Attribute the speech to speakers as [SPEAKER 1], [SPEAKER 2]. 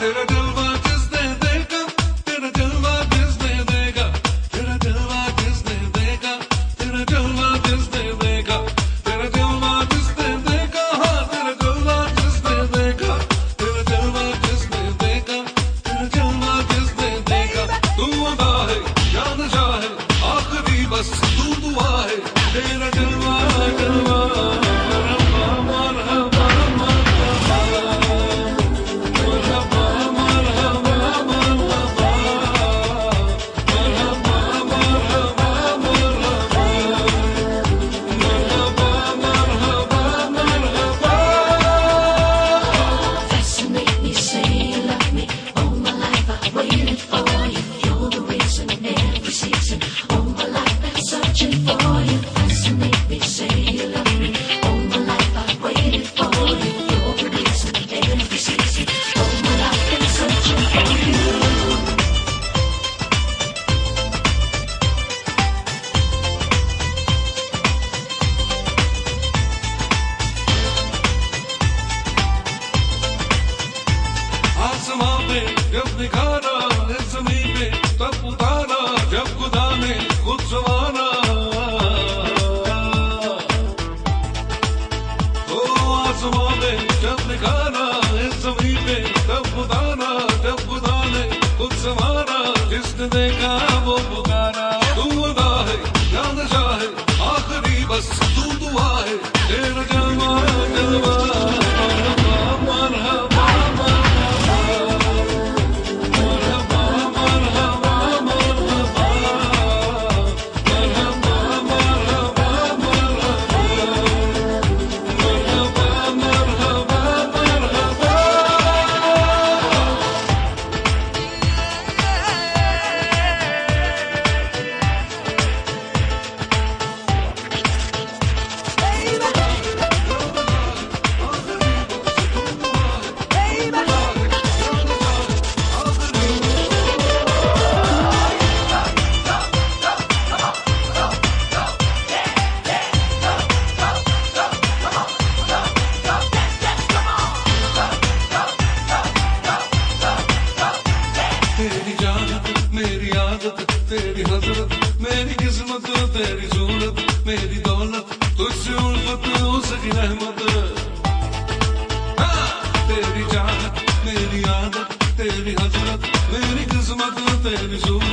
[SPEAKER 1] तेरा जलवा जिसने देखा, तेरा जलवा जिसने देखा, तेरा जलवा जिसने देखा, तेरा जलवा जिसने देखा, तेरा जलवा जिसने देखा, हाँ तेरा जलवा जिसने देखा, तेरा जलवा जिसने देखा, तेरा जलवा जिसने देखा। तू अदा है या नशा है, आखिरी बस तू दुआ है, तेरा जलवा जलवा जब दिखाना इस ज़मीन पे तब उतारा, जब खुदा ने खुद संवारा। ओ आसमां में जब दिखाना इस ज़मीन पे तब उतारा, जब खुदा ने खुद संवारा। जिसने देखा वो पुकारा। तू अदा है या नशा है, आखिरी बस तू दुआ है, तेरा जलवा जलवा मेरी आदत, तेरी हजरत, मेरी किस्मत, तेरी सूरत, मेरी दौलत, तुझसे उल्फत हो सकी रहमत। तेरी चाहत, मेरी आदत, तेरी हजरत, मेरी किस्मत, तेरी सूरत।